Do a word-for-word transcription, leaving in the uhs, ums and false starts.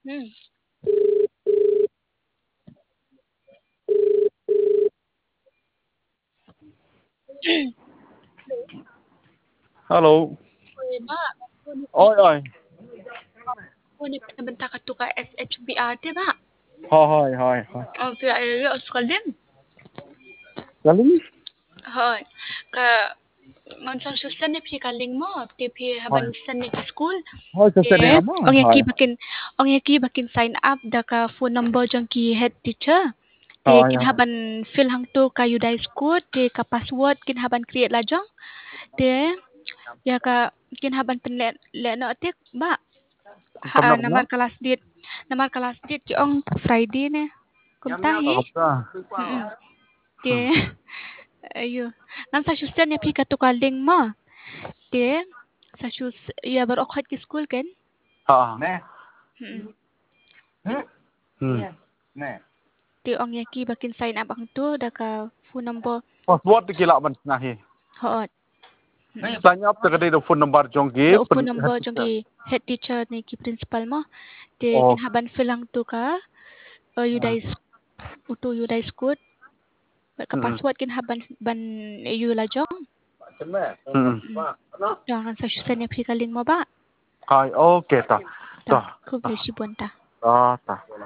Hmm. Hello. Oi, Mak. Aku ni Oi, oi. aku ni bentar kat tukar S H B R dia, Mak. Hoi, hoi, hoi. Oh, pihak dia ở Scotland. Galing? Hoi. Ka Manson Susan ni phi kaling mo, ti phi Hoi. haban san ni school. Hoi, Te susan ni ama. ong Hoi. yaki bakin ong yaki bakin sign up da ka phone number jong ki head teacher. Te Hoi, kin hoi. haban fill hang tu ka yudai school te ka password kin haban create la jong. Te ya ka kin haban pen le le no tik ba. Ha, Kam nak namar nak? kelas dit namar kelas dit ki ong Friday ne. Kum tahi. Kam tak? Mm. Te ayo. Nam sa Susan ni phi ka tu kaling mo. Te sa sus ya bar okhat ki school kan. Ha. Nè. Hmm. Hmm. Nè. Ti ong yaki bakin sign up ang tu da ka phone number Password kila ban nahi. hot. Sign up tak ada phone number jongki. Da phone number jong ki head teacher ni ki principal mo. Te Oh. kin haban filang tu ka uh, you dai utu you dai school. Ka password kin haban ban you la jong. Hmm. Jangan sa Susan ni phi kaling mo ba. Hai, okay ta. Ta, ku beli si bonta. Ta, ta.